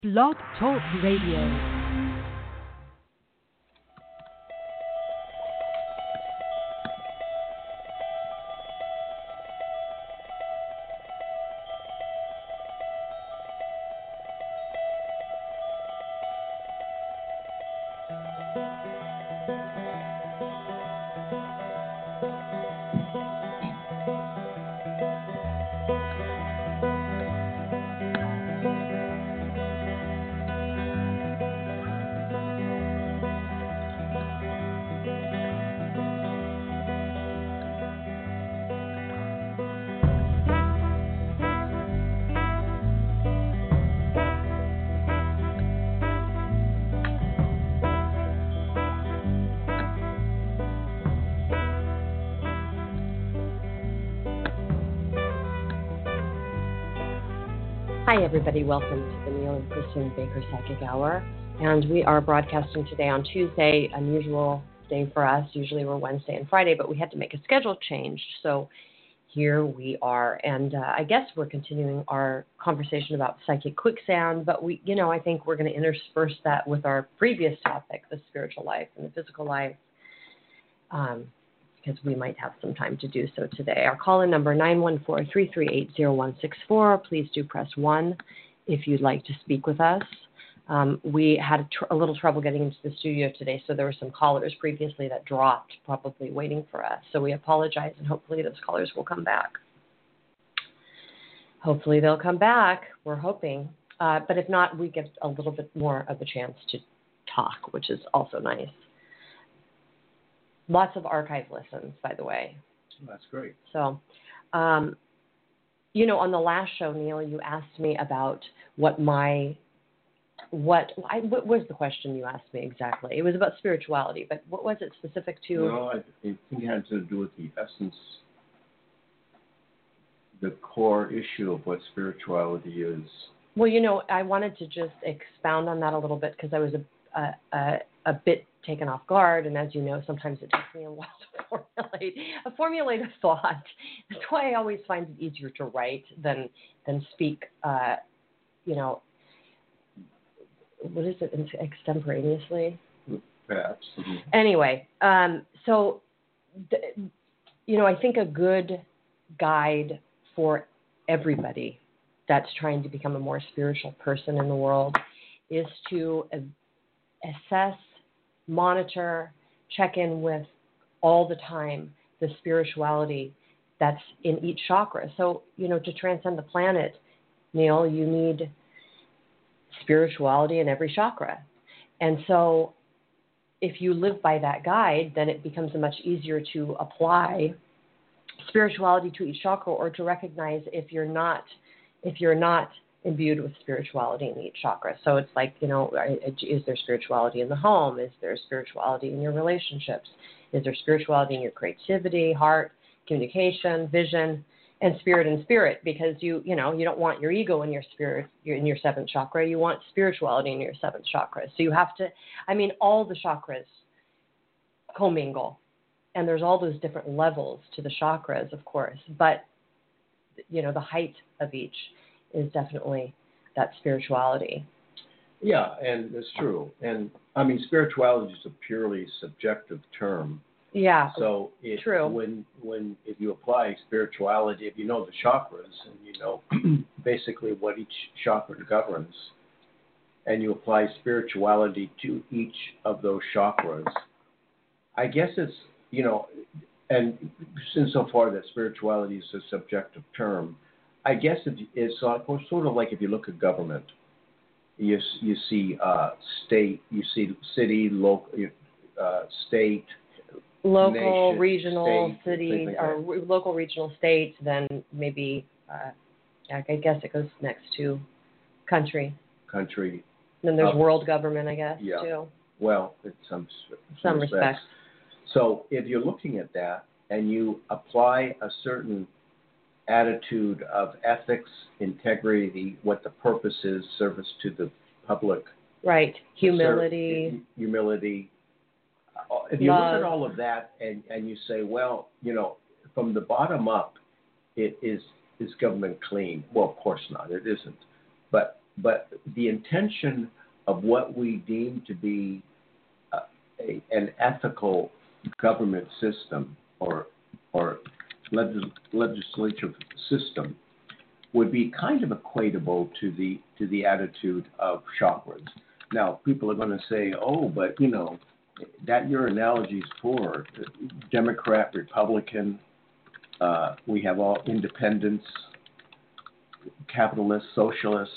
Blog Talk Radio. Hi, everybody. Welcome to the Neil and Kristen Baker Psychic Hour. And we are broadcasting today on Tuesday, unusual day for us. Usually we're Wednesday and Friday, but we had to make a schedule change. So here we are. And I guess we're continuing our conversation about psychic quicksand, but I think we're going to intersperse that with our previous topic, the spiritual life and the physical life. Because we might have some time to do so today. Our call-in number, 914-338-0164. Please do press 1 if you'd like to speak with us. We had a little trouble getting into the studio today, so there were some callers previously that dropped, probably waiting for us. So we apologize, and hopefully those callers will come back. Hopefully they'll come back. We're hoping. But if not, we get a little bit more of a chance to talk, which is also nice. Lots of archive listens, by the way. That's great. So, on the last show, Neil, you asked me about what was the question you asked me exactly? It was about spirituality, but what was it specific to? Well, I think it had to do with the essence, the core issue of what spirituality is. Well, I wanted to just expound on that a little bit because I was a bit taken off guard, and as you know, sometimes it takes me a while to formulate a thought. That's why I always find it easier to write than speak. What is it, extemporaneously? Perhaps. Mm-hmm. Anyway, I think a good guide for everybody that's trying to become a more spiritual person in the world is to assess, monitor, check in with all the time the spirituality that's in each chakra. So, to transcend the planet, Neil, you need spirituality in every chakra. And so if you live by that guide, then it becomes much easier to apply spirituality to each chakra, or to recognize if you're not imbued with spirituality in each chakra. So it's like, is there spirituality in the home? Is there spirituality in your relationships? Is there spirituality in your creativity, heart, communication, vision, and spirit? Because you don't want your ego in your spirit, in your seventh chakra. You want spirituality in your seventh chakra. So you have to, all the chakras commingle. And there's all those different levels to the chakras, of course. But, the height of each is definitely that spirituality. Yeah, and it's true. And spirituality is a purely subjective term. Yeah. So true. If you apply spirituality, if you know the chakras and you know basically what each chakra governs, and you apply spirituality to each of those chakras, I guess it's and insofar that spirituality is a subjective term, I guess it's sort of like if you look at government, you see state, you see city, local, state, local, nation, regional, state, city, like or local, regional, state. Then maybe, I guess it goes next to country. Then there's world government, I guess, too. Well, in some respects. So if you're looking at that and you apply a certain attitude of ethics, integrity, what the purpose is, service to the public. Right. Humility. If you look at all of that and you say, well, from the bottom up, is government clean? Well, of course not. It isn't. But but the intention of what we deem to be an ethical government system or legislative system would be kind of equatable to the attitude of chakras. Now, people are going to say, "Oh, but that your analogy is poor. Democrat, Republican, we have all independents, capitalists, socialists.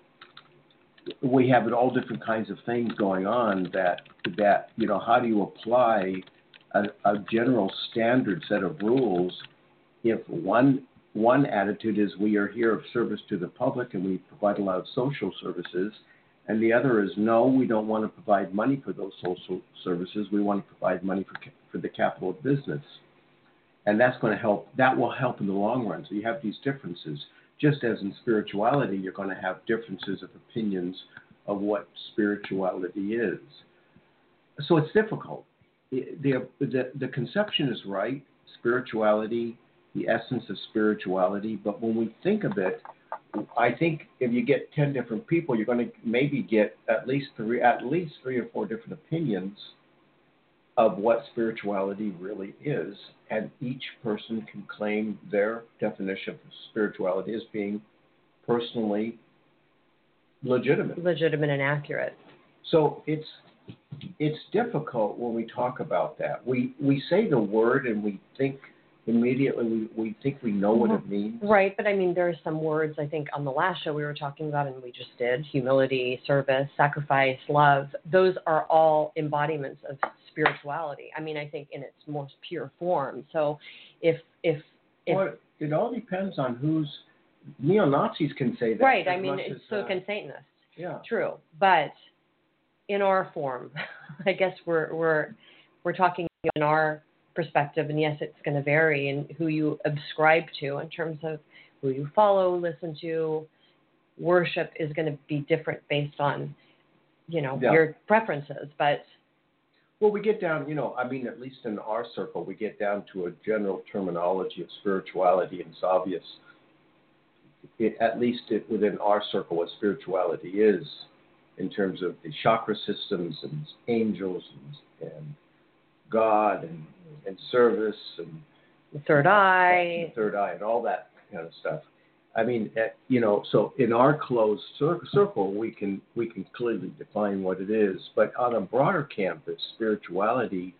We have all different kinds of things going on that how do you apply a general standard set of rules if one attitude is we are here of service to the public and we provide a lot of social services, and the other is no, we don't want to provide money for those social services. We want to provide money for the capital of business, and that's going to help. That will help in the long run. So you have these differences. Just as in spirituality, you're going to have differences of opinions of what spirituality is. So it's difficult. The conception is right, spirituality, the essence of spirituality, but when we think of it, I think if you get 10 different people, you're going to maybe get at least three or four different opinions of what spirituality really is, and each person can claim their definition of spirituality as being personally legitimate and accurate. So it's difficult when we talk about that. We say the word and we think immediately we think we know what it means. Right, but I mean there are some words I think on the last show we were talking about and we just did, humility, service, sacrifice, love. Those are all embodiments of spirituality. I mean I think in its most pure form. So if well, it all depends on who's neo-Nazis can say that. Right, I mean so can Satanists. Yeah. True. But in our form, I guess we're talking in our perspective, and yes, it's going to vary in who you ascribe to in terms of who you follow, listen to. Worship is going to be different based on, your preferences. But well, we get down, I mean, at least in our circle, we get down to a general terminology of spirituality, and it's obvious, within our circle, what spirituality is in terms of the chakra systems and angels and God and service and the third eye and all that kind of stuff. I mean, so in our closed circle, we can clearly define what it is. But on a broader campus, spirituality,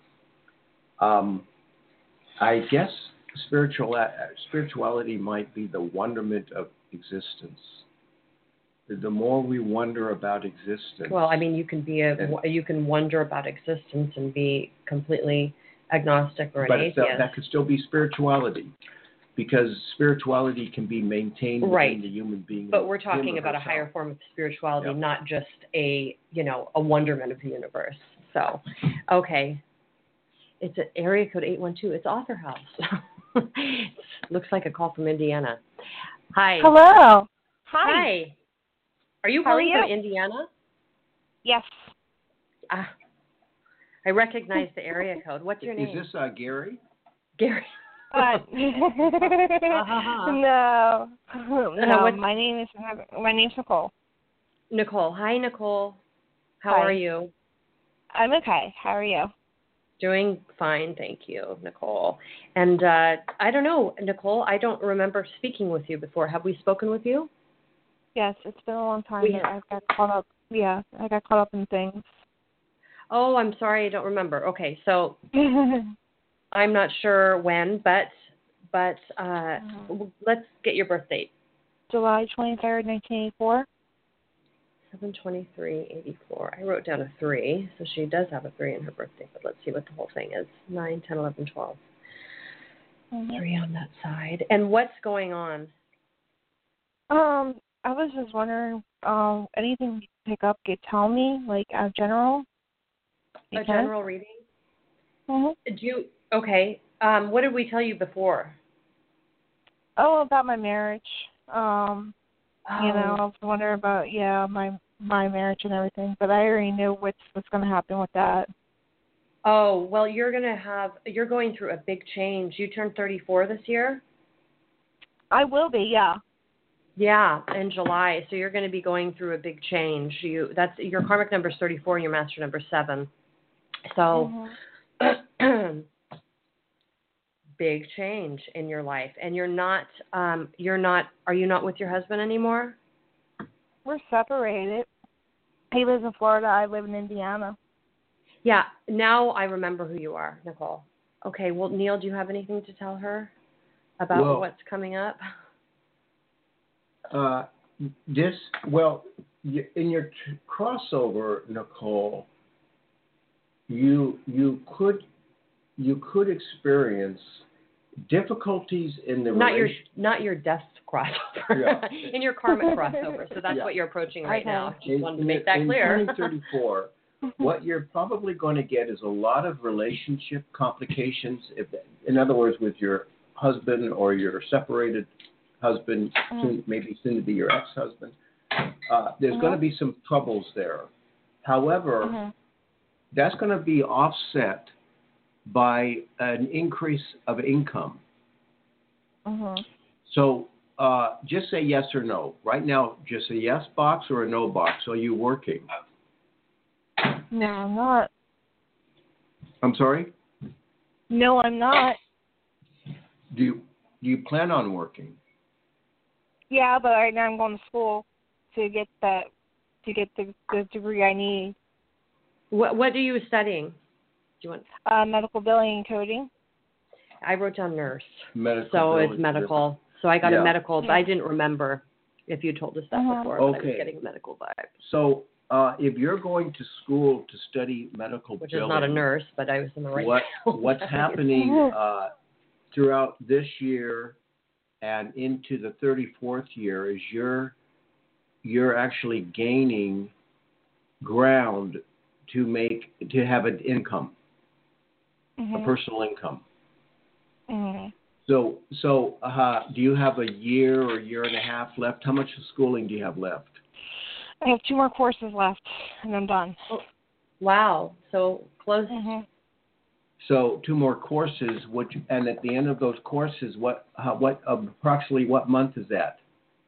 I guess spirituality might be the wonderment of existence. The more we wonder about existence. Well, I mean, you can wonder about existence and be completely agnostic or an atheist. But that could still be spirituality, because spirituality can be maintained within the human being. But we're talking about a higher form of spirituality, not just a wonderment of the universe. So, okay, it's an area code 812. It's Author House. Looks like a call from Indiana. Hi. Hello. Hi. Are you calling from Indiana? Yes. I recognize the area code. What's your name? Is this Gary? Gary. No. My name's Nicole. Nicole. Hi, Nicole. How are you? I'm okay. How are you? Doing fine, thank you, Nicole. And I don't know, Nicole, I don't remember speaking with you before. Have we spoken with you? Yes, it's been a long time. I got caught up. Yeah, I got caught up in things. Oh, I'm sorry, I don't remember. Okay, so I'm not sure when, but let's get your birth date. July 23rd, 1984. 7/23/84. I wrote down a 3, so she does have a 3 in her birthday, but let's see what the whole thing is. 9, 10, 11, 12. 3 on that side. And what's going on? I was just wondering, anything you pick up, tell me, like, general? General reading? Mm-hmm. Okay. What did we tell you before? Oh, about my marriage. I was wondering about, my marriage and everything, but I already know what's going to happen with that. Oh, well, you're going through a big change. You turned 34 this year? I will be, yeah. Yeah, in July. So you're going to be going through a big change. That's your karmic number is 34 and your master number is 7. So big change in your life. And are you not with your husband anymore? We're separated. He lives in Florida. I live in Indiana. Yeah, now I remember who you are, Nicole. Okay, well, Neil, do you have anything to tell her about what's coming up? In your crossover, Nicole, you could experience difficulties in the not your death crossover, in your karmic crossover. So that's what you're approaching right now. Just wanted to make that clear. In 34, what you're probably going to get is a lot of relationship complications. In other words, with your husband or your separated husband, maybe soon to be your ex-husband, there's going to be some troubles there. However, that's going to be offset by an increase of income. So just say yes or no. Right now, just a yes box or a no box. Are you working? No, I'm not. I'm sorry? No, I'm not. Do you plan on working? Yeah, but right now I'm going to school to get the degree I need. What are you studying? Do you want medical billing and coding? I wrote down nurse. Medical. It's medical. So I got a medical. But I didn't remember if you told us that before. But I was getting a medical vibe. So if you're going to school to study medical which billing, is not a nurse, but I was in the right. What's happening throughout this year and into the 34th year is you're actually gaining ground to have an income, a personal income. So do you have a year or year and a half left? How much schooling do you have left? I have 2 more courses left, and I'm done. Oh, wow. So close. So 2 more courses, and at the end of those courses, approximately what month is that?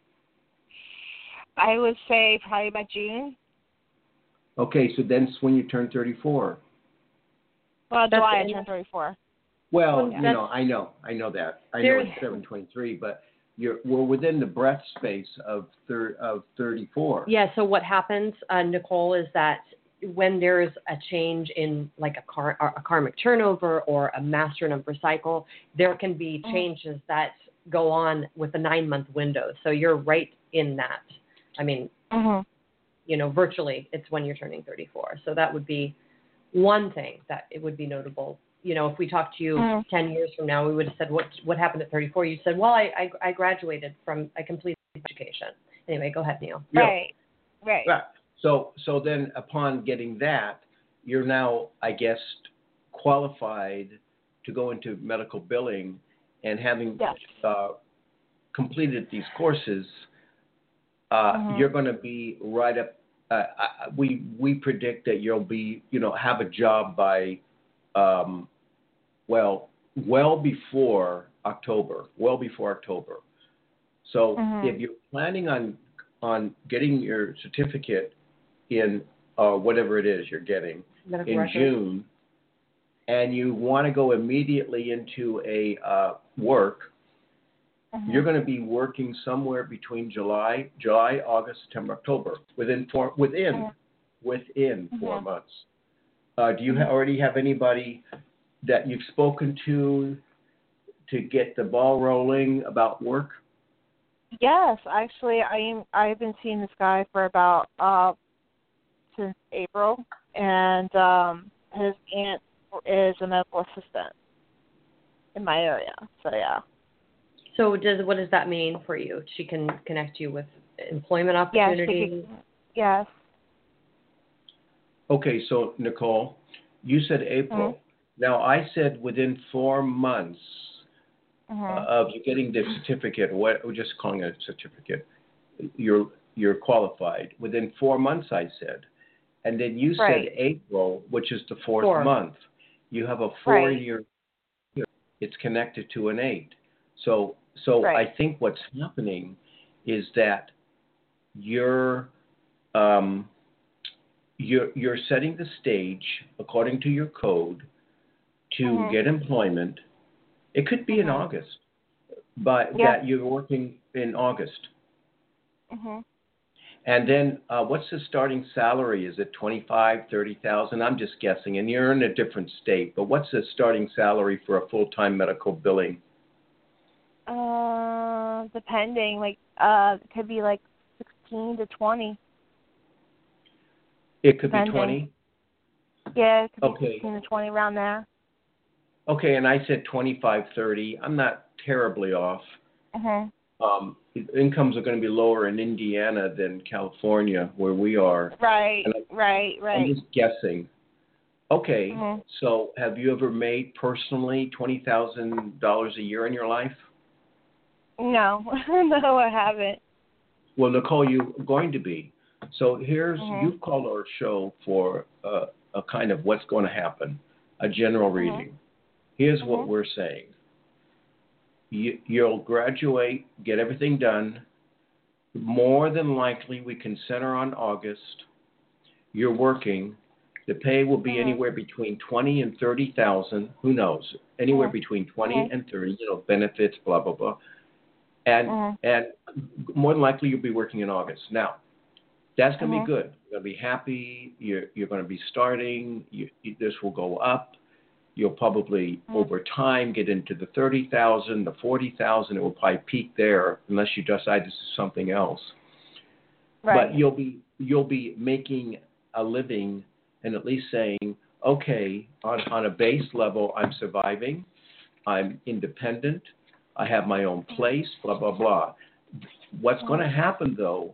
I would say probably by June. Okay, so then it's when you turn 34. Well, July I turn 34. Well, I know that. I know it's 7/23, but we're within the breath space of 34. Yeah. So what happens, Nicole, is that when there's a change in like a karmic turnover or a master number cycle, there can be changes that go on with a 9-month window. So you're right in that. I mean, virtually it's when you're turning 34. So that would be one thing that it would be notable. If we talked to you 10 years from now, we would have said, what happened at 34? You said, well, I graduated I completed education. Anyway, go ahead, Neil. Right. So then upon getting that, you're now, I guess, qualified to go into medical billing, and having completed these courses, you're going to be right up. We predict that you'll be, have a job by, well before October. So if you're planning on getting your certificate in whatever it is you're getting in June, and you want to go immediately into a work, you're going to be working somewhere between July, August, September, October, within 4 months. Do you already have anybody that you've spoken to get the ball rolling about work? Yes, actually, I've been seeing this guy for about since April, and his aunt is a medical assistant in my area. So yeah. So what does that mean for you? She can connect you with employment opportunities? Yes. Okay, so Nicole, you said April. Now I said within 4 months of you getting the certificate, we're just calling it a certificate, you're qualified. Within 4 months, I said. And then you said April, which is the 4th month. You have a 4-year. It's connected to an 8. So I think what's happening is that you're setting the stage according to your code to get employment. It could be in August, but that you're working in August. And then what's the starting salary? Is it 25, 30,000? I'm just guessing. And you're in a different state, but what's the starting salary for a full-time medical billing? Depending, like it could be like 16 to 20. It could be 20? Yeah, it could be 16 to 20, around there. Okay, and I said 25, 30. I'm not terribly off. Incomes are going to be lower in Indiana than California, where we are. Right. I'm just guessing. Okay, so have you ever made personally $20,000 a year in your life? No, no, I haven't. Well, Nicole, you're going to be. So here's, you've called our show for a kind of what's going to happen, a general reading. Here's what we're saying. You'll graduate, get everything done. More than likely, we can center on August. You're working. The pay will be anywhere between 20 and 30,000. Who knows? Anywhere between 20 and 30. Benefits, blah blah blah. And more than likely, you'll be working in August. Now, that's going to be good. You're going to be happy. You're going to be starting. This will go up. You'll probably, over time, get into the 30,000, the 40,000. It will probably peak there, unless you decide this is something else. Right. But you'll be making a living, and at least saying, okay, on a base level, I'm surviving. I'm independent. I have my own place. Blah blah blah. What's going to happen though,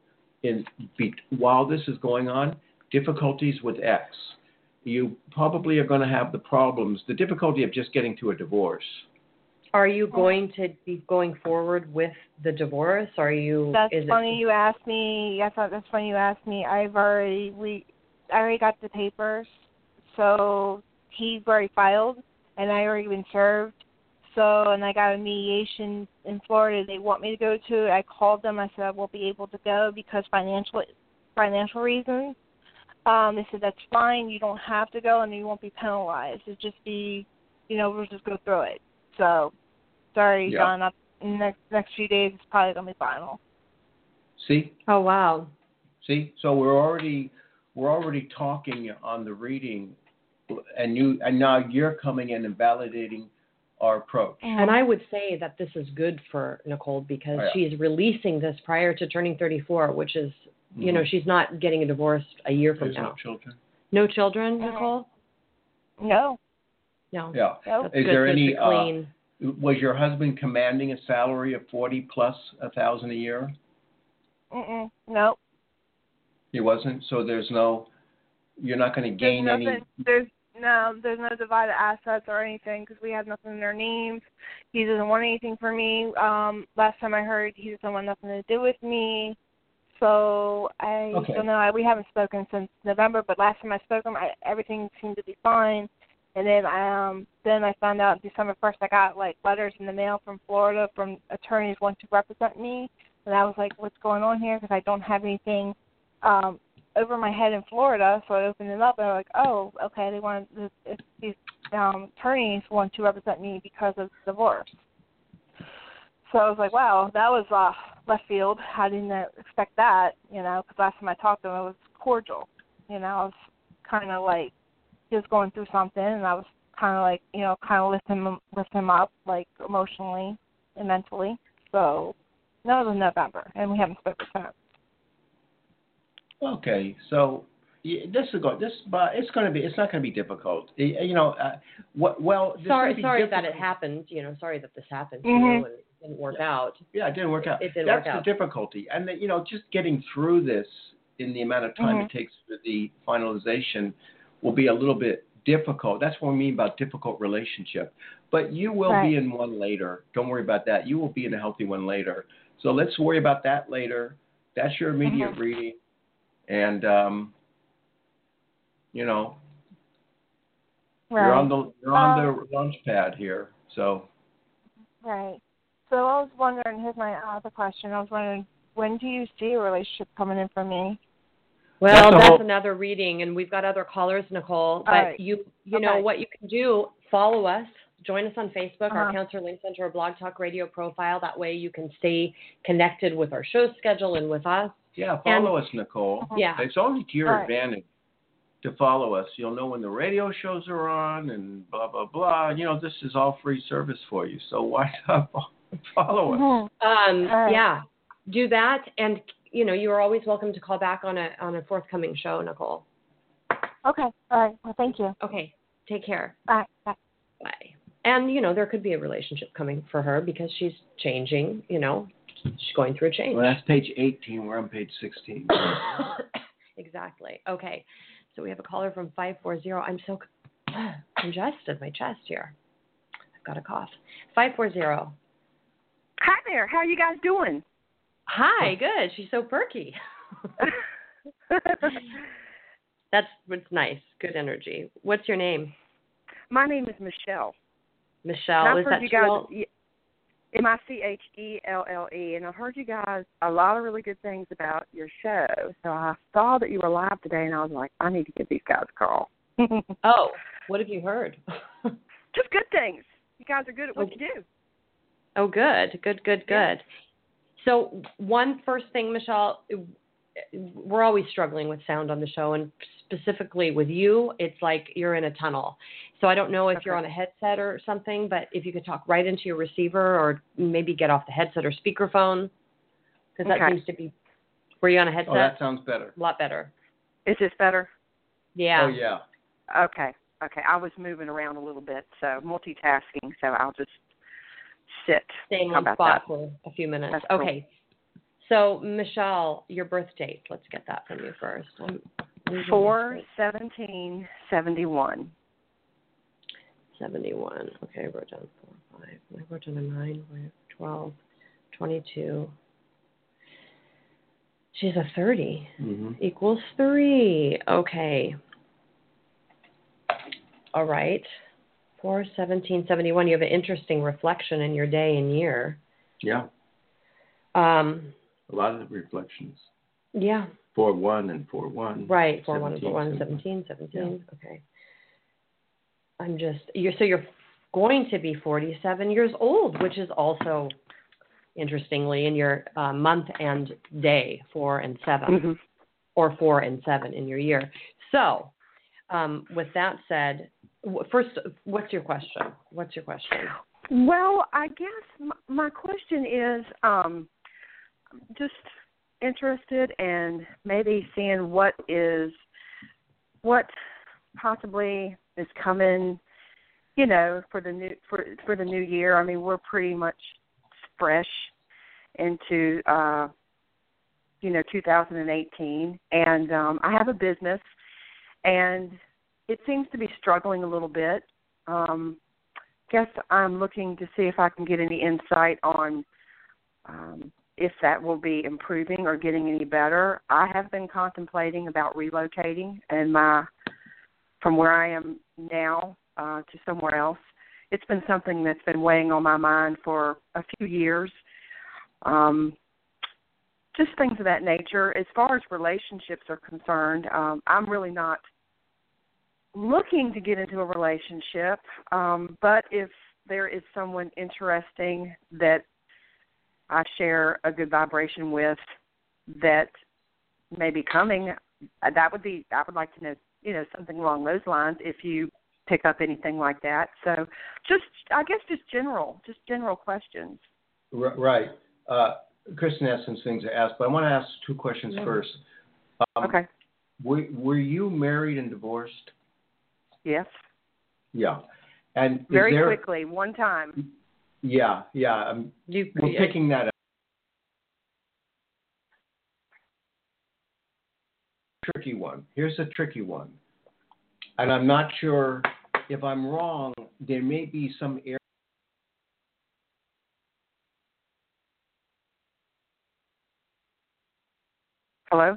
while this is going on, difficulties with X. You probably are going to have the difficulty of just getting to a divorce. Are you going to be going forward with the divorce? That's funny you asked me. I thought that's funny you asked me. I already got the papers, so he's already filed, and I already been served. So, and I got a mediation in Florida. They want me to go to it. I called them. I said I won't be able to go because financial reasons. They said, that's fine. You don't have to go, and you won't be penalized. It'll just be, we'll just go through it. So, sorry, John. In the next few days, it's probably going to be final. See? Oh, wow. See? So we're already talking on the reading, and now you're coming in and validating our approach. And I would say that this is good for Nicole because she's releasing this prior to turning 34, which is, she's not getting a divorce a year from now. No children? No children, Nicole? No. No. Yeah. That's is good, there any, clean. Was your husband commanding a salary of 40 plus 1,000 a year? No. He wasn't? So you're not going to gain any... There's no divided assets or anything because we have nothing in our names. He doesn't want anything for me. Last time I heard, he doesn't want nothing to do with me. So I don't know. We haven't spoken since November, but last time I spoke to him, everything seemed to be fine. And then I found out December 1st I got letters in the mail from Florida from attorneys wanting to represent me, and I was like, what's going on here? Because I don't have anything over my head in Florida. So I opened it up and I'm like, oh, okay, these attorneys want to represent me because of divorce. So I was like, wow, that was left field. I didn't expect that, because last time I talked to him, it was cordial. I was kind of like he was going through something, and I was kind of lift him up, emotionally and mentally. So that was in November, and we haven't spoken since. Okay, so it's not going to be difficult. Sorry that it happened. Sorry that this happened to you and it didn't work out. Yeah, it didn't work out. It didn't work out. That's the difficulty, and just getting through this in the amount of time it takes for the finalization will be a little bit difficult. That's what I mean about difficult relationship. But you will be in one later. Don't worry about that. You will be in a healthy one later. So let's worry about that later. That's your immediate reading. And, you're on the launch pad here. So. Right. So I was wondering, here's my other question. I was wondering, when do you see a relationship coming in for me? Well, That's that's another reading, and we've got other callers, Nicole. But right. you know what you can do, follow us, join us on Facebook, our Uh-huh. Counselor Link Center, Blog Talk Radio profile. That way you can stay connected with our show schedule and with us. Yeah, follow us, Nicole. Yeah. It's only to your Right. advantage to follow us. You'll know when the radio shows are on and blah, blah, blah. You know, this is all free service for you. So why not follow us? Mhm. Right. Yeah, do that, and you know you are always welcome to call back on a forthcoming show, Nicole. Okay. All right. Well, thank you. Okay, take care. Bye. Bye. Bye. And you know there could be a relationship coming for her because she's changing. You know, she's going through a change. Well, that's page 18. We're on page 16. Exactly. Okay, so we have a caller from 540. I'm so congested, my chest here. I've got a cough. 540. Hi there. How you guys doing? Hi, good. She's so perky. That's what's nice. Good energy. What's your name? My name is Michelle. Michelle. And I've Is heard that you guys, true? Michelle, and I've heard you guys a lot of really good things about your show. So I saw that you were live today, and I was like, I need to give these guys a call. Oh, what have you heard? Just good things. You guys are good at what you do. Oh, good. Good. Yeah. So one first thing, Michelle, we're always struggling with sound on the show, and specifically with you, it's like you're in a tunnel. So I don't know if you're on a headset or something, but if you could talk right into your receiver or maybe get off the headset or speakerphone, because that seems to be. Were you on a headset? Oh, that sounds better. A lot better. Is this better? Yeah. Oh, yeah. Okay. I was moving around a little bit, so multitasking, so I'll just sit. Stay in How one about spot that? for a few minutes. That's cool. Okay. So, Michelle, your birth date. Let's get that from you first. 4/17/71. 71. Okay, I wrote down 4, 5. I wrote down a 9, 12, 22. She's a 30. Equals 3. Okay. All right. 4/17/71. You have an interesting reflection in your day and year. Yeah. A lot of reflections. Yeah. 4-1 and 4-1. Right. 4-1 and 4-1 and 17. Yeah. Okay. You're going to be 47 years old, which is also interestingly in your month and day, 4 and 7, or 4 and 7 in your year. So, with that said, first, what's your question? Well, I guess my question is just interested in maybe seeing what possibly is coming, for the new year. I mean, we're pretty much fresh into 2018, and I have a business, and it seems to be struggling a little bit. Guess I'm looking to see if I can get any insight on if that will be improving or getting any better. I have been contemplating about relocating from where I am now to somewhere else. It's been something that's been weighing on my mind for a few years. Just things of that nature. As far as relationships are concerned, I'm really not looking to get into a relationship, but if there is someone interesting that I share a good vibration with that may be coming, I would like to know, something along those lines if you pick up anything like that. So just general questions. Right. Kristen has some things to ask, but I want to ask two questions first. Okay. Were you married and divorced? Yes. Yeah. And very quickly, one time. Yeah. We're picking that up. Tricky one. Here's a tricky one. And I'm not sure if I'm wrong. There may be some area. Hello?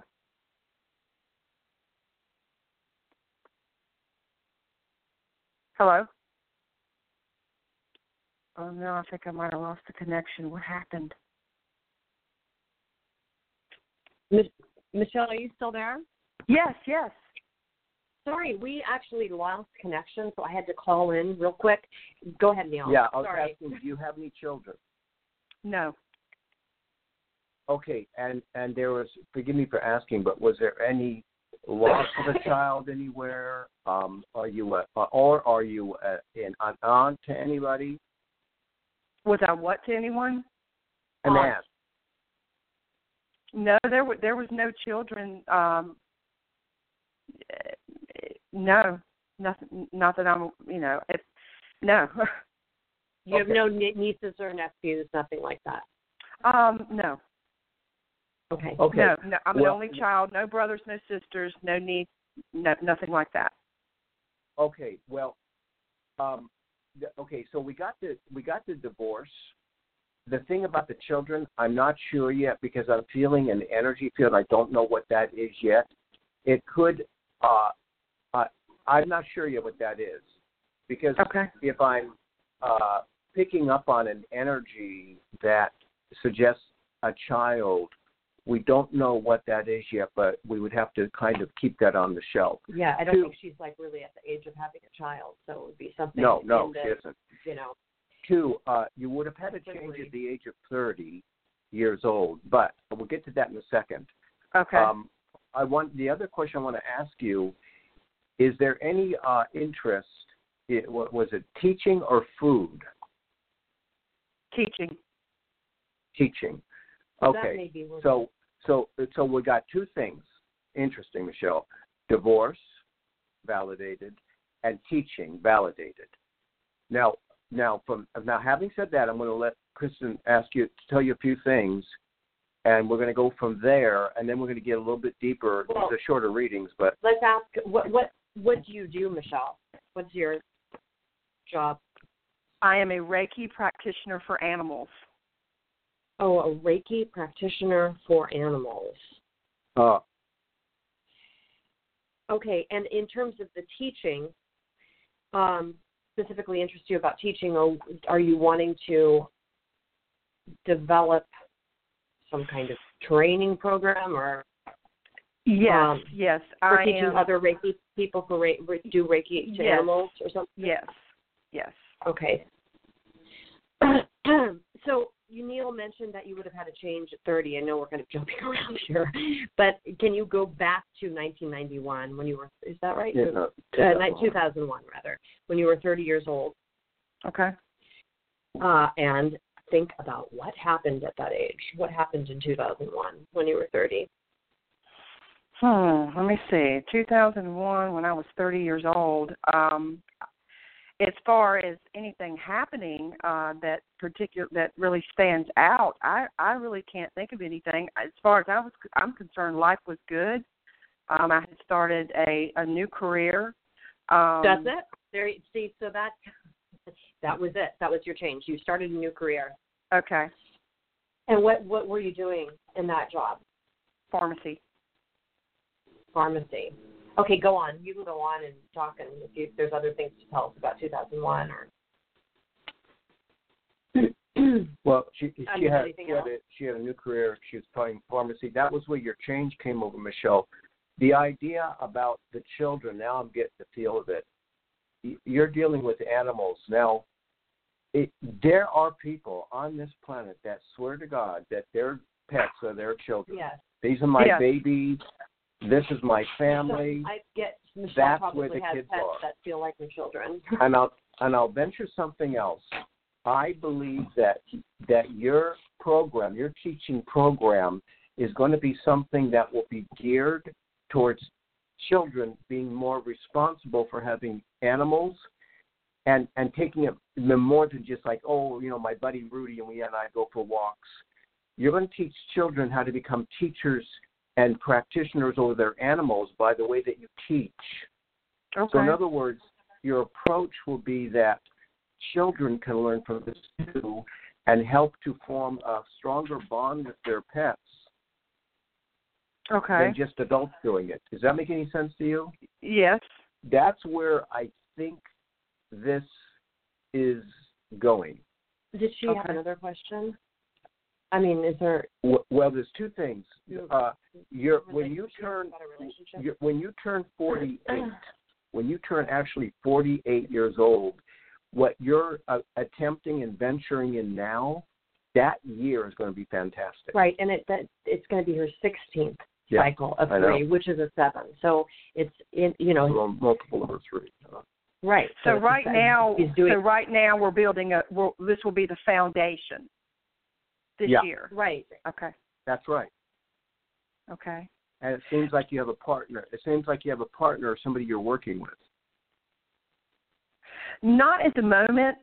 Hello? Oh, no, I think I might have lost the connection. What happened? Michelle, are you still there? Yes, yes. Sorry, we actually lost connection, so I had to call in real quick. Go ahead, Neil. Yeah, I was Sorry. asking, do you have any children? No. Okay, and there was, forgive me for asking, but was there any loss of a child anywhere? Are you an aunt to anybody? Was I what to anyone? An aunt. No, there was no children. No, nothing. Not that I'm. No. You have no nieces or nephews, nothing like that. No. Okay. No, I'm an only child. No brothers, no sisters, no niece, nothing like that. Okay. Well. Okay. So we got the divorce. The thing about the children, I'm not sure yet because I'm feeling an energy field. I don't know what that is yet. It could. I'm not sure yet what that is because if I'm picking up on an energy that suggests a child, we don't know what that is yet, but we would have to kind of keep that on the shelf. Yeah, I don't think she's like really at the age of having a child, so it would be something. No, she isn't. Two, you would have had a change at the age of 30 years old, but we'll get to that in a second. Okay. The other question I want to ask you, is there any interest, was it teaching or food? Teaching. Teaching. Okay. So we got two things. Interesting, Michelle. Divorce, validated, and teaching, validated. Now, having said that, I'm going to let Kristen tell you a few things, and we're going to go from there, and then we're going to get a little bit deeper. Well, these are shorter readings, but let's ask what do you do, Michelle? What's your job? I am a Reiki practitioner for animals. Oh, a Reiki practitioner for animals. Okay, and in terms of the teaching, specifically interest you about teaching, or are you wanting to develop some kind of training program or yes, for teaching other Reiki people do Reiki to animals or something? Yes. Okay. So Neil mentioned that you would have had a change at 30. I know we're kind of jumping around here, but can you go back to 1991 when you were, is that right? Yeah, 2001 rather, when you were 30 years old. Okay. And think about what happened at that age. What happened in 2001 when you were 30? Let me see. 2001 when I was 30 years old. As far as anything happening that really stands out, I really can't think of anything. As far as I'm concerned, life was good. I had started a new career. That's it. There, see, so that was it. That was your change. You started a new career. Okay. And what were you doing in that job? Pharmacy. Okay, go on. You can go on and talk and see if there's other things to tell us about 2001 or. Well, she had a new career. She was playing pharmacy. That was where your change came over, Michelle. The idea about the children, now I'm getting the feel of it. You're dealing with animals. Now, there are people on this planet that swear to God that their pets are their children. Yes. These are my babies. This is my family. I get Michelle That's probably where the has kids pets are. that feel like their children. And I'll venture something else. I believe that your program, your teaching program, is going to be something that will be geared towards children being more responsible for having animals and taking it more than just like, my buddy Rudy and I go for walks. You're going to teach children how to become teachers and practitioners over their animals by the way that you teach. Okay. So in other words, your approach will be that children can learn from this too and help to form a stronger bond with their pets than just adults doing it. Does that make any sense to you? Yes. That's where I think this is going. Did she have another question? I mean, is there? Well, there's two things. When you turn 48, when you turn actually 48 years old, what you're attempting and venturing in now, that year is going to be fantastic. Right, and it's going to be her 16th cycle of 3, which is a 7. So it's multiple over 3. Right. So right now we're building this will be the foundation this year. Right. Okay. That's right. Okay. And it seems like you have a partner. It seems like you have a partner or somebody you're working with. Not at the moment.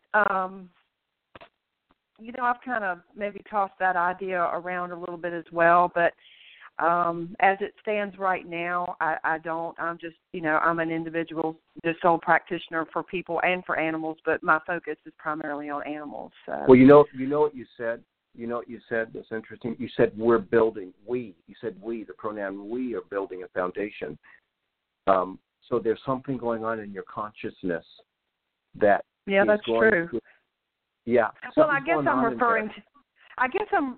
I've kind of maybe tossed that idea around a little bit as well, but as it stands right now, I don't. I'm just, I'm an individual, just sole practitioner for people and for animals, but my focus is primarily on animals. So. Well, you know what you said? You know what you said that's interesting? You said we're building. We. You said we, the pronoun we, are building a foundation. So there's something going on in your consciousness that that's true. Well, I guess I'm referring to. I guess I'm.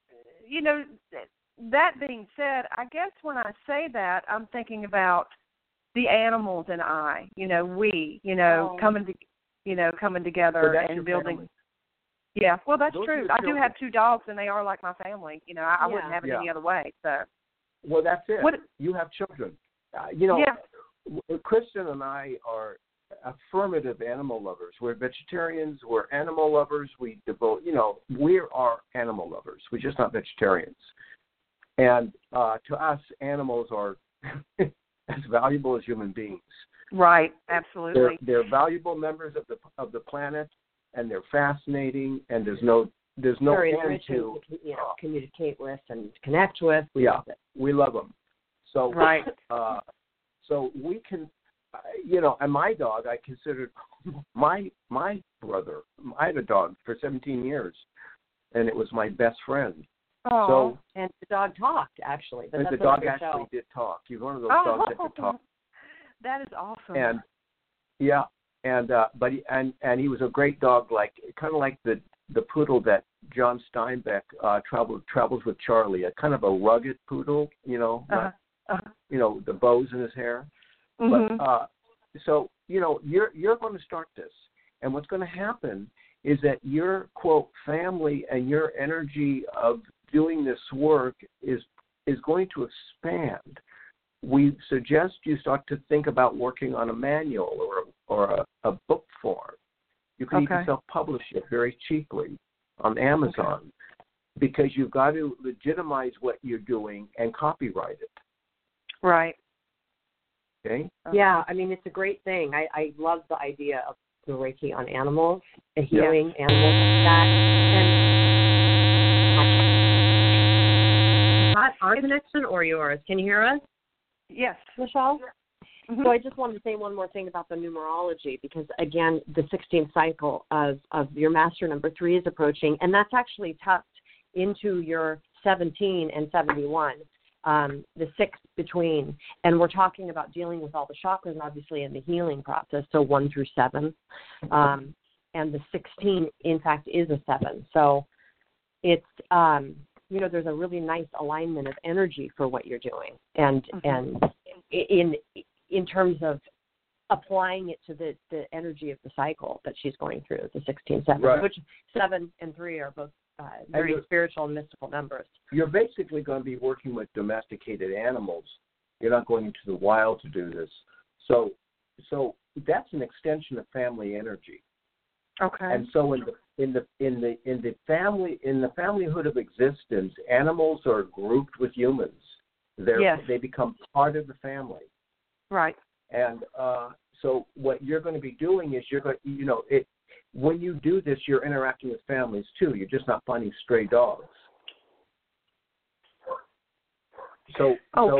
That being said, I guess when I say that, I'm thinking about the animals and I. We. Coming together and building. Family. Yeah, well, that's Those true. I do have 2 dogs, and they are like my family. I wouldn't have it any other way. So. Well, that's it. You have children. Kristen and I are affirmative animal lovers. We're vegetarians. We're animal lovers. We devote. We are animal lovers. We're just not vegetarians. And to us, animals are as valuable as human beings. Right. Absolutely. They're valuable members of the planet. And they're fascinating, and there's no end to communicate with and connect with. We love them. So right. So we can, and my dog I considered my brother. I had a dog for 17 years, and it was my best friend. Oh, so, and the dog talked actually. And the dog actually did talk. He's one of those dogs that could talk. That is awesome. And but he was a great dog, kind of like the poodle that John Steinbeck travels with Charlie, a kind of a rugged poodle, the bows in his hair. Mm-hmm. But so you're going to start this, and what's going to happen is that your quote family and your energy of doing this work is going to expand. We suggest you start to think about working on a manual or a book form. You can even self-publish it very cheaply on Amazon because you've got to legitimize what you're doing and copyright it. Right. Okay? Yeah, I mean, it's a great thing. I love the idea of the Reiki on animals, healing animals like that. And not our connection or yours. Can you hear us? Yes. Michelle? Mm-hmm. So I just wanted to say one more thing about the numerology because, again, the 16th cycle of your master number 3 is approaching, and that's actually tucked into your 17 and 71, the 6 between. And we're talking about dealing with all the chakras, obviously, in the healing process, so 1 through 7. And the 16, in fact, is a 7. So it's there's a really nice alignment of energy for what you're doing, and in terms of applying it to the energy of the cycle that she's going through, the 16-7, which 7 and 3 are both very spiritual and mystical numbers. You're basically going to be working with domesticated animals. You're not going into the wild to do this. So that's an extension of family energy. Okay. And so in the familyhood of existence, animals are grouped with humans. They become part of the family. Right. And so what you're going to be doing is when you do this, you're interacting with families too. You're just not finding stray dogs. So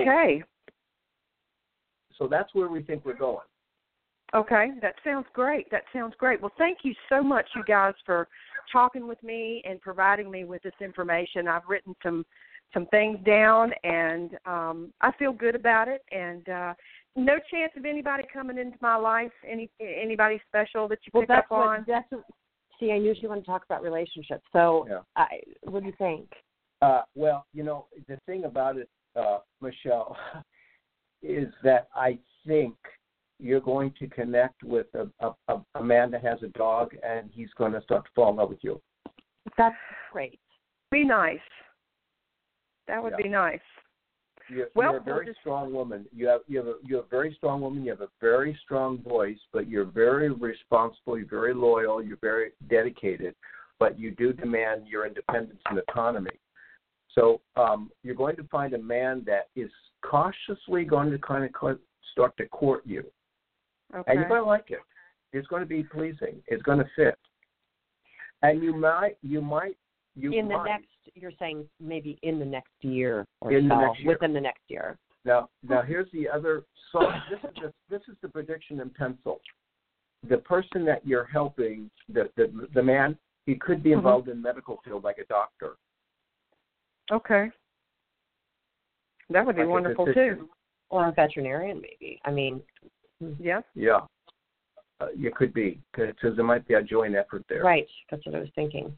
that's where we think we're going. Okay, that sounds great. Well, thank you so much, you guys, for talking with me and providing me with this information. I've written some things down, and I feel good about it. And no chance of anybody coming into my life, anybody special that you pick up on? See, I knew she wanted to talk about relationships. So, Yeah. What do you think? Well, the thing about it, Michelle, is that I think you're going to connect with a man that has a dog, and he's going to start to fall in love with you. That's great. Be nice. That would be nice. You're a very strong woman. You're a very strong woman. You have a very strong voice, but you're very responsible. You're very loyal. You're very dedicated, but you do demand your independence and autonomy. So you're going to find a man that is cautiously going to kind of start to court you, and you're going to like it. It's going to be pleasing. It's going to fit, and you might. You're saying maybe in the next year or within the next year. Now here's the other. So this is the prediction in pencil. The person that you're helping, the man, he could be involved in the medical field like a doctor. Okay. That would be wonderful too. Or a veterinarian, maybe. I mean. Yeah. Yeah. You could be, because there might be a joint effort there. Right. That's what I was thinking.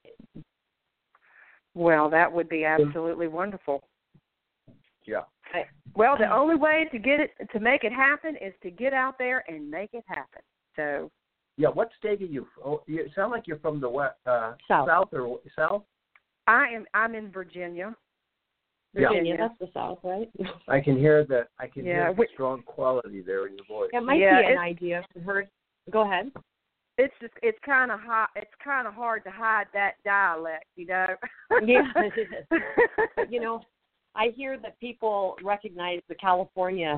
Well, that would be absolutely wonderful. Yeah. Well, the only way to make it happen is to get out there and make it happen. So. Yeah. What state are you? Oh, you sound like you're from the west, south. South or south? I'm in Virginia. Virginia, that's the South, right? I can hear the the strong quality there in your voice. It might be an idea for her. Go ahead. It's kind of hot. It's kind of hard to hide that dialect, Yeah, it is. But, I hear that people recognize the California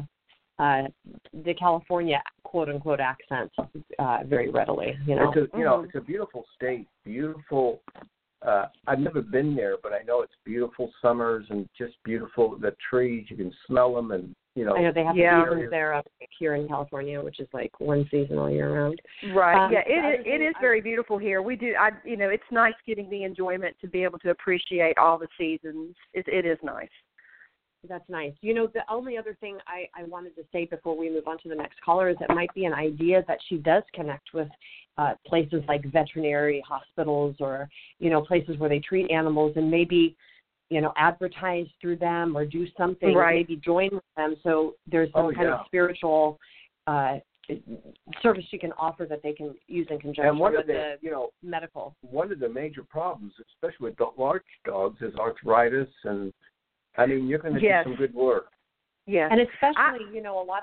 quote unquote accent very readily. It's a beautiful state. Beautiful. I've never been there, but I know it's beautiful summers and just beautiful. The trees, you can smell them, and I know they have seasons there up here in California, which is like one season all year round. Right. It is very beautiful here. We do. It's nice getting the enjoyment to be able to appreciate all the seasons. It is nice. That's nice. The only other thing I wanted to say before we move on to the next caller is it might be an idea that she does connect with places like veterinary hospitals or, places where they treat animals and maybe, advertise through them or do something, maybe join with them. So there's some kind of spiritual service she can offer that they can use in conjunction with the medical. One of the major problems, especially with large dogs, is arthritis, and you're going to do some good work. Yeah, and especially,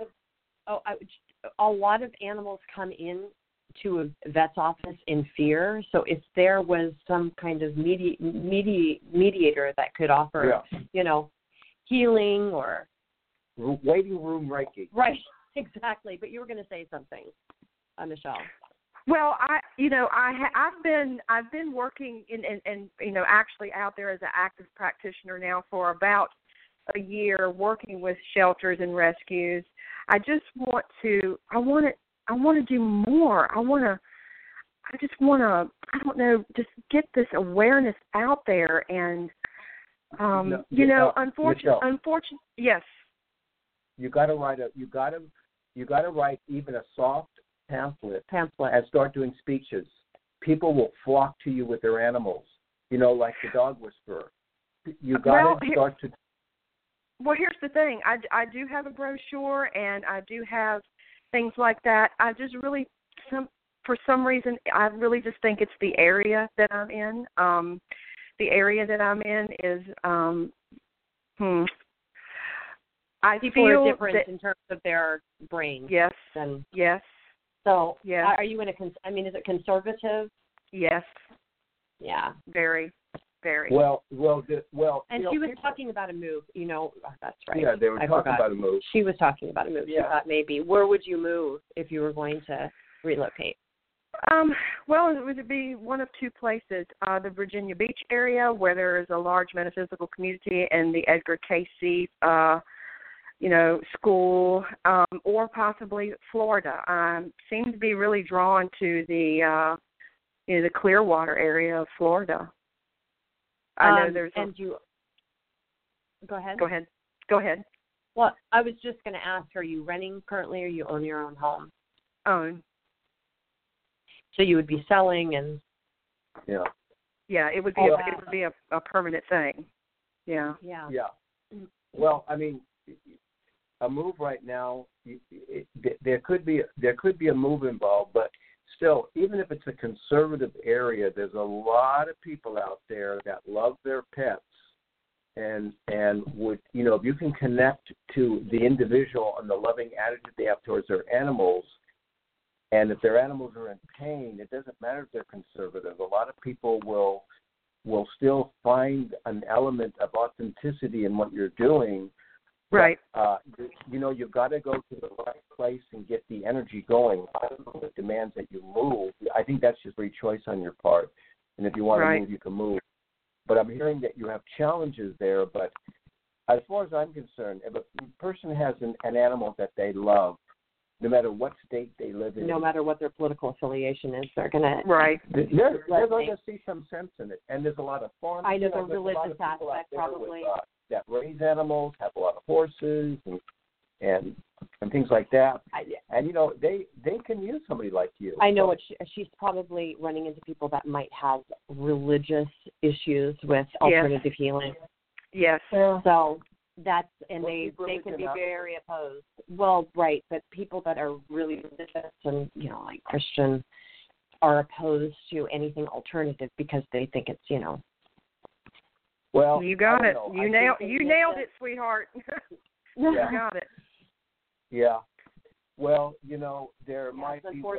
a lot of animals come in to a vet's office in fear. So if there was some kind of mediator that could offer, healing or waiting room Reiki. Right, exactly. But you were going to say something, Michelle. Well, I've been working in actually out there as an active practitioner now for about a year, working with shelters and rescues. I want to do more. Just get this awareness out there and unfortunately, yes. You got to write even a soft pamphlet and start doing speeches. People will flock to you with their animals, like the dog whisperer. You got to start to. Well, here's the thing. I do have a brochure and I do have things like that. I just really, for some reason, I really just think it's the area that I'm in. The area that I'm in is, I people feel are different in terms of their brain. Yes. Yes. So, are you in is it conservative? Yes. Yeah. Very, very. Well. And she was talking about a move. That's right. Yeah, they were talking about a move. She was talking about a move. Yeah. She thought maybe. Where would you move if you were going to relocate? Well, it would be one of two places: the Virginia Beach area, where there is a large metaphysical community, and the Edgar Cayce school, or possibly Florida. Seem to be really drawn to the Clearwater area of Florida. I know there's. Go ahead. Go ahead. Well, I was just going to ask: are you renting currently, or you own your own home? Own. So you would be selling and Yeah. Yeah, it would be it would be a permanent thing. Yeah. Yeah. Yeah. Well, I mean, a move right now, there could be a move involved, but still, even if it's a conservative area, there's a lot of people out there that love their pets, and would, you know, if you can connect to the individual and the loving attitude they have towards their animals, and if their animals are in pain, it doesn't matter if they're conservative. A lot of people will still find an element of authenticity in what you're doing. Right. But, you know, you've got to go to the right place and get the energy going. I don't know if it demands that you move. I think that's just free choice on your part. And if you want to move, you can move. But I'm hearing that you have challenges there. But as far as I'm concerned, if a person has an animal that they love, no matter what state they live in, No matter what their political affiliation is, they're going to. Right. They're going to see some sense in it. And there's a lot of farmers. I know the religious aspect probably. That raise animals, have a lot of horses and things like that. And, you know, they can use somebody like you. I know she's probably running into people that might have religious issues with alternative healing. Yes. So that's, and they really can be very opposed. Well, right, but people that are really religious and, you know, like Christian are opposed to anything alternative because they think it's, you know. Well, you got it. You nailed it, sweetheart. You got it. Yeah. Well, you know, there might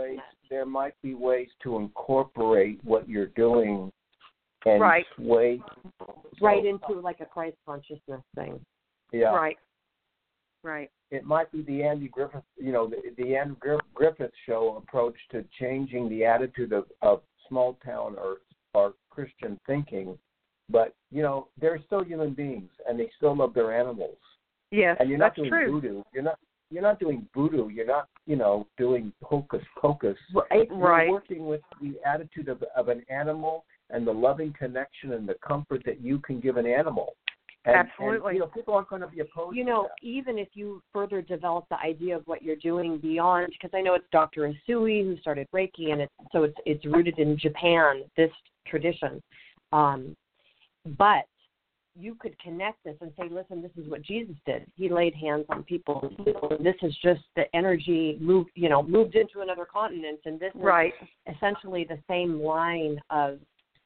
be ways to incorporate what you're doing and sway right into like a Christ consciousness thing. Yeah. Right. It might be the Andy Griffith, you know, the Andy Griffith show approach to changing the attitude of small town or Christian thinking. But, you know, they're still human beings, and they still love their animals. Yes, and you're not doing true. voodoo. You're not doing voodoo. You're not, you know, doing hocus pocus. Right. You're working with the attitude of an animal and the loving connection and the comfort that you can give an animal. And, absolutely. And, you know, people aren't going to be opposed. You know, to that. Even if you further develop the idea of what you're doing beyond, because I know it's Dr. Asui who started Reiki, and it's rooted in Japan, this tradition. But you could connect this and say, listen, this is what Jesus did. He laid hands on people. And this is just the energy moved into another continent. And this is essentially the same line of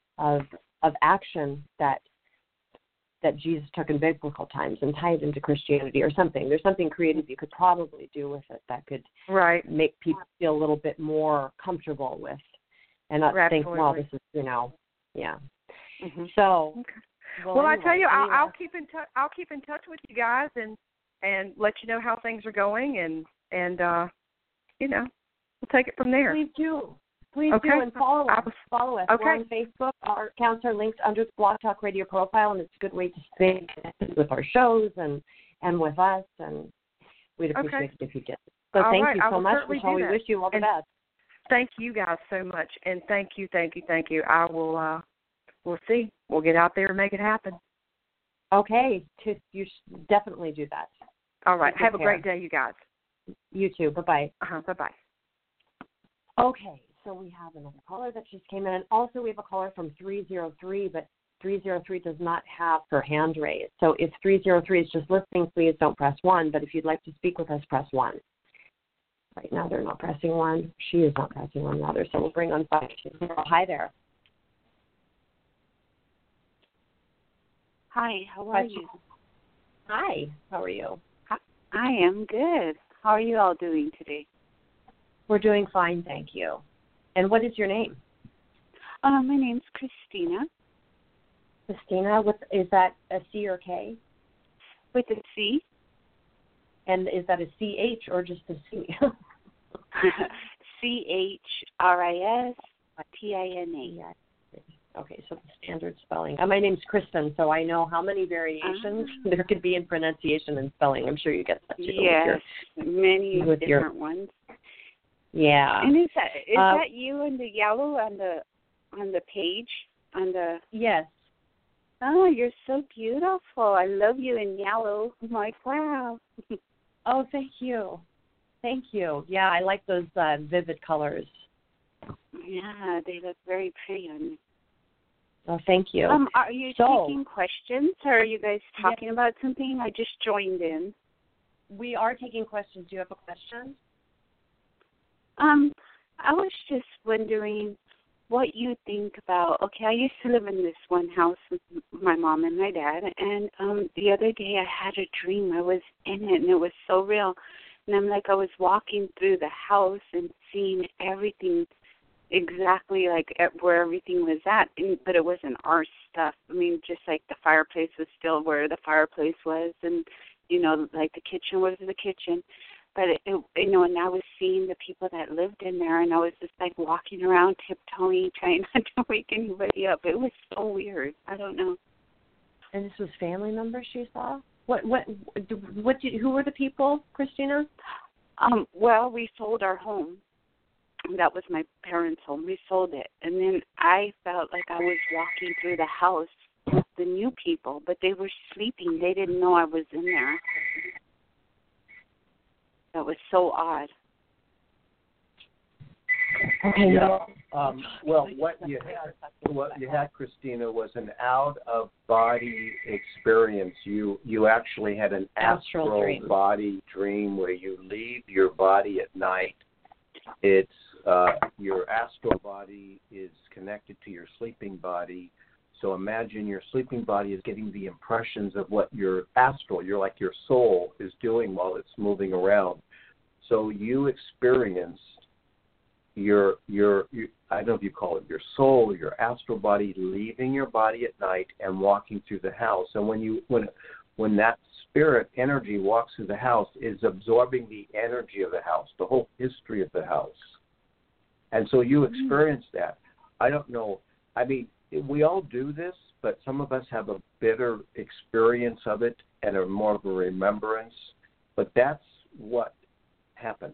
action that Jesus took in biblical times and tied into Christianity or something. There's something creative you could probably do with it that could make people feel a little bit more comfortable with and not think, well, this is, you know, yeah. Mm-hmm. So, well, anyway, I tell you, I'll keep in touch. I'll keep in touch with you guys and let you know how things are going, and you know, we'll take it from there. Please do, and follow us. Okay. We're on Facebook. Our accounts are linked under the Blog Talk Radio profile, and it's a good way to stay connected with our shows and with us. And we'd appreciate it if you did. So thank you so much, Michelle. We wish you all the best. Thank you guys so much, and thank you. I will. We'll see. We'll get out there and make it happen. Okay. You should definitely do that. All right. Have a great day, you guys. You too. Bye-bye. Bye-bye. Okay. So we have another caller that just came in. And also we have a caller from 303, but 303 does not have her hand raised. So if 303 is just listening, please don't press 1. But if you'd like to speak with us, press 1. Right now they're not pressing 1. She is not pressing 1 rather. So we'll bring on 520. Hi there. Hi, how are you? Hi, how are you? I am good. How are you all doing today? We're doing fine, thank you. And what is your name? My name's Christina. Christina, is that a C or K? With a C. And is that a CH or just a C? CHRISTINA. Okay, so the standard spelling. My name's Kristen, so I know how many variations there could be in pronunciation and spelling. I'm sure you get that too. Yes, many different ones. Yeah. And is that you in the yellow on the page on the? Yes. Oh, you're so beautiful. I love you in yellow. I'm like, wow. Oh, thank you. Thank you. Yeah, I like those vivid colors. Yeah, they look very pretty on you. Oh, thank you. Are you So- taking questions, or are you guys talking about something? I just joined in. We are taking questions. Do you have a question? I was just wondering what you think about. Okay, I used to live in this one house with my mom and my dad, and the other day I had a dream. I was in it, and it was so real. And I'm like, I was walking through the house and seeing everything exactly like where everything was at, but it wasn't our stuff. I mean, just like the fireplace was still where the fireplace was, and like the kitchen was the kitchen. But and I was seeing the people that lived in there, and I was just like walking around tiptoeing, trying not to wake anybody up. It was so weird. I don't know. And this was family members she saw? Who were the people, Christina? Well, we sold our home. That was my parents' home. We sold it. And then I felt like I was walking through the house with the new people, but they were sleeping. They didn't know I was in there. That was so odd. Okay. Well, what you had, Christina, was an out-of-body experience. You actually had an astral dream. body dream where you leave your body at night. It's your astral body is connected to your sleeping body. So imagine your sleeping body is getting the impressions of what your your soul is doing while it's moving around. So you experienced your I don't know if you call it your soul, your astral body leaving your body at night and walking through the house. And when that spirit energy walks through the house, is absorbing the energy of the house, the whole history of the house. And so you experience that. I don't know. I mean, we all do this, but some of us have a bitter experience of it and a more of a remembrance. But that's what happened.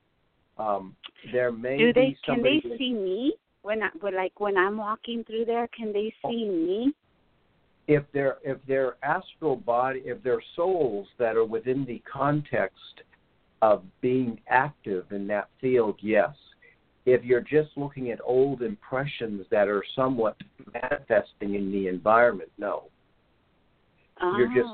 There may be somebody. Can they see me when I'm walking through there? Can they see me? If their astral body, if they're souls that are within the context of being active in that field, yes. If you're just looking at old impressions that are somewhat manifesting in the environment, no. Oh. You're just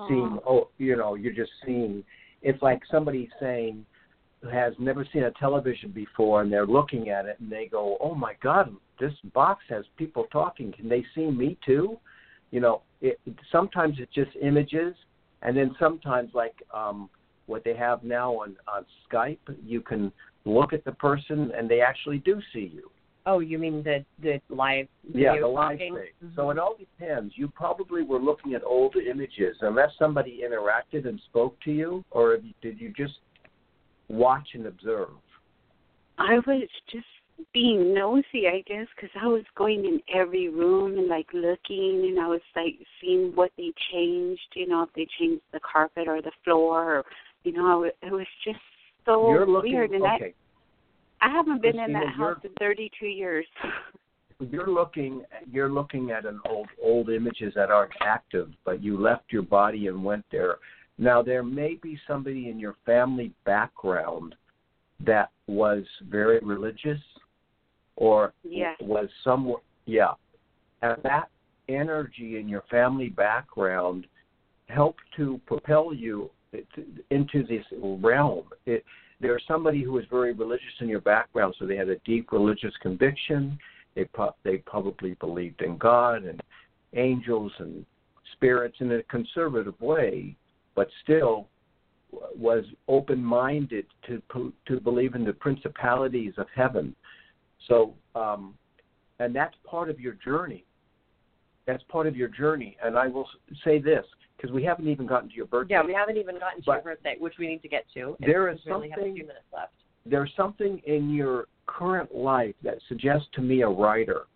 seeing, it's like somebody saying, who has never seen a television before, and they're looking at it and they go, oh my God, this box has people talking. Can they see me too? Sometimes it's just images, and then sometimes like what they have now on Skype, you can look at the person and they actually do see you. Oh, you mean the live video? Yeah, the live thing. Mm-hmm. So it all depends. You probably were looking at old images, unless somebody interacted and spoke to you, or did you just watch and observe? I was just being nosy, I guess, because I was going in every room and like looking, and I was like seeing what they changed, if they changed the carpet or the floor, or, it was just so weird. And okay. I haven't been in Christina, that house in 32 years. You're looking at an old images that aren't active, but you left your body and went there. Now there may be somebody in your family background that was very religious, or was somewhat, and that energy in your family background helped to propel you into this realm. There's somebody who was very religious in your background, so they had a deep religious conviction. They probably believed in God and angels and spirits in a conservative way, but still was open-minded to believe in the principalities of heaven. So, and that's part of your journey. That's part of your journey. And I will say this, because we haven't even gotten to your birthday. Yeah, we haven't even gotten to your birthday, which we need to get to. There is we only have a few minutes left. There's something in your current life that suggests to me a writer.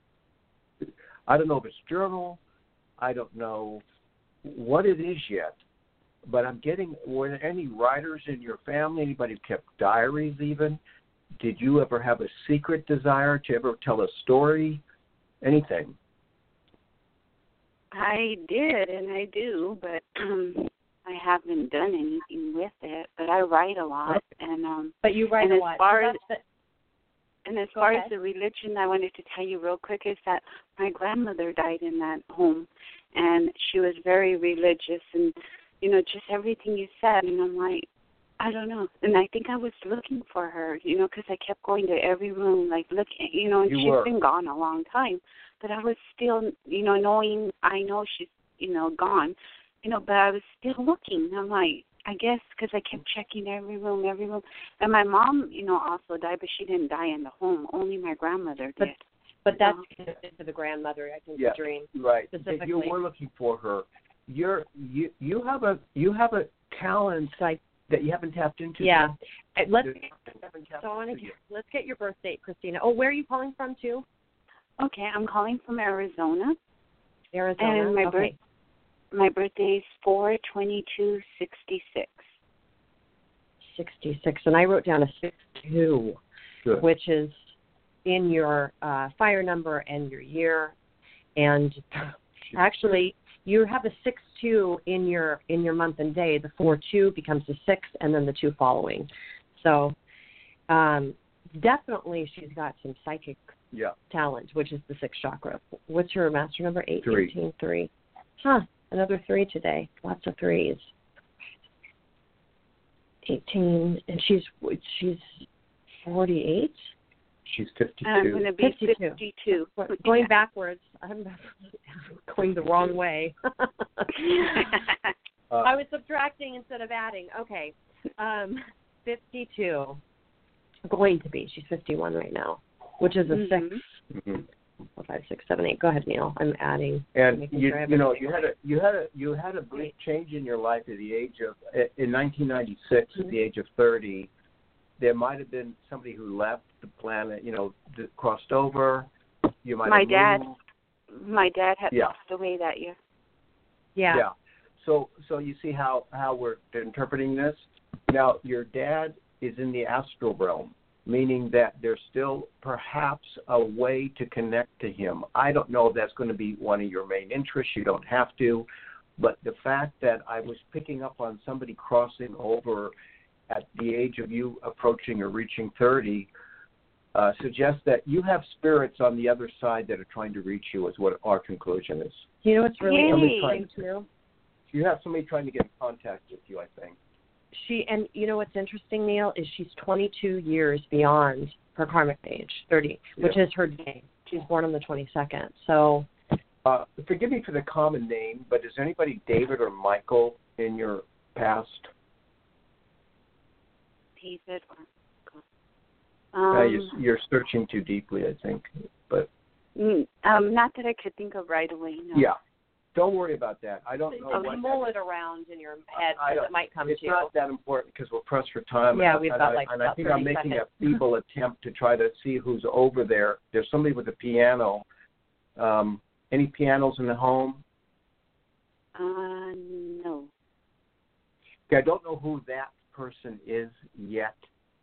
I don't know if it's journal. I don't know what it is yet. But were there any writers in your family? Anybody who kept diaries even? Did you ever have a secret desire to ever tell a story? Anything? I did, and I do, but I haven't done anything with it. But I write a lot, and but you write and a lot. And as Go far ahead. as the religion, I wanted to tell you real quick is that my grandmother died in that home, and she was very religious, and just everything you said. And I'm like, I don't know. And I think I was looking for her, because I kept going to every room, like looking, and she's been gone a long time. But I was still, knowing I know she's, gone, but I was still looking. I'm like, I guess because I kept checking every room. And my mom, also died, but she didn't die in the home. Only my grandmother did. But that's connected to the grandmother, I think, the dream. Right. Specifically. You were looking for her. You have a talent that you haven't tapped into. Yeah. Let's get your birth date, Christina. Oh, where are you calling from, too? Okay, I'm calling from Arizona. Arizona. And my birthday is 4/22/66. 66, and I wrote down a 62, Good. which is in your fire number and your year. And actually, you have a 6-2 in your month and day. The 4-2 becomes the 6, and then the 2 following. So definitely she's got some psychic talent, which is the 6th chakra. What's your master number? 18, 3. Huh, another 3 today. Lots of 3s. 18, and she's 48? She's 52. I'm going to be 52. Going backwards. I'm going the wrong way. I was subtracting instead of adding. Okay. 52. Going to be. She's 51 right now, which is a 6. Mm-hmm. 4, 5, 6, 7, 8. Go ahead, Neil. I'm adding. And you had a brief change in your life at the age of in 1996 at the age of 30. There might have been somebody who left the planet, crossed over. You might have moved. My dad had passed away that year. Yeah. Yeah. So you see how we're interpreting this? Now, your dad is in the astral realm, meaning that there's still perhaps a way to connect to him. I don't know if that's going to be one of your main interests. You don't have to. But the fact that I was picking up on somebody crossing over at the age of you approaching or reaching 30 suggests that you have spirits on the other side that are trying to reach you, is what our conclusion is. You know what's really interesting too? You have somebody trying to get in contact with you, I think. And you know what's interesting, Neil, is she's 22 years beyond her karmic age, 30, which is her day. She's born on the 22nd. So, forgive me for the common name, but is anybody David or Michael in your past? David or you're searching too deeply, I think. But not that I could think of right away. No. Yeah. Don't worry about that. I don't know. Mull it around in your head because it might come to you. It's not that important because we're pressed for time. Yeah, we've got and I think I'm making a feeble attempt to try to see who's over there. There's somebody with a piano. Any pianos in the home? No. Okay, I don't know who that person is yet.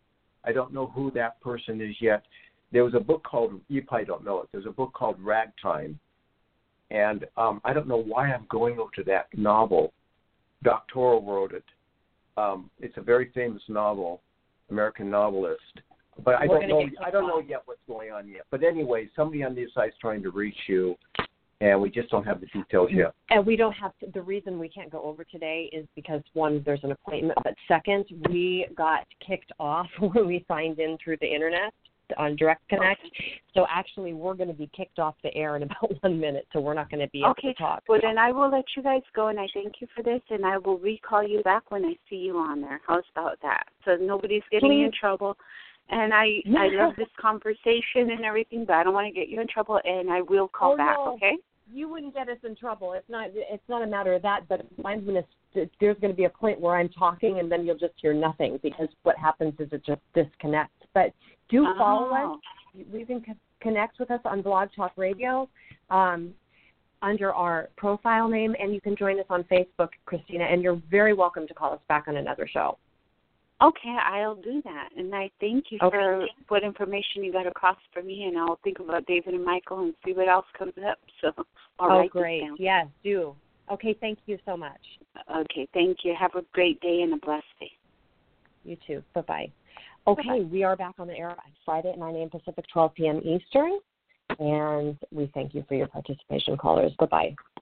There was a book called, you probably don't know it, there's a book called Ragtime. And I don't know why I'm going over to that novel. Doctorow wrote it. It's a very famous novel, American novelist. But I don't know yet what's going on yet. But anyway, somebody on the side is trying to reach you, and we just don't have the details yet. And we don't have to. The reason we can't go over today is because, one, there's an appointment, but second, we got kicked off when we signed in through the internet on Direct Connect. Okay. So actually, we're going to be kicked off the air in about 1 minute, so we're not going to be able to talk. Well, then I will let you guys go, and I thank you for this, and I will recall you back when I see you on there. How's about that? So nobody's getting in trouble. And I love this conversation and everything, but I don't want to get you in trouble, and I will call back, okay? You wouldn't get us in trouble. It's not a matter of that, but there's going to be a point where I'm talking, and then you'll just hear nothing, because what happens is it just disconnects. But do follow us. You can connect with us on Blog Talk Radio under our profile name, and you can join us on Facebook, Christina, and you're very welcome to call us back on another show. Okay, I'll do that. And I thank you for what information you got across for me, and I'll think about David and Michael and see what else comes up. So I'll write great. This down. Yes, do. Okay, thank you so much. Okay, thank you. Have a great day and a blessed day. You too. Bye-bye. Okay, we are back on the air Friday at 9 a.m. Pacific, 12 p.m. Eastern, and we thank you for your participation, callers. Bye-bye.